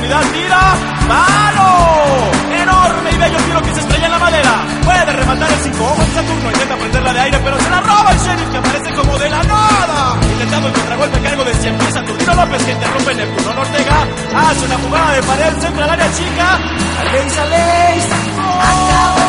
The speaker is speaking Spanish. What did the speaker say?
profundidad, tira, ¡mano! Enorme y bello tiro que se estrella en la madera. Puede rematar el 5 ojos de Saturno, intenta prenderla de aire, pero se la roba el Sheriff, que aparece como de la nada. Intentando el contragolpe cargo de 100 pies, Saturnino López, que interrumpe Neptuno Ortega. Hace una jugada de pared, centra al área chica. Aleix, acabó.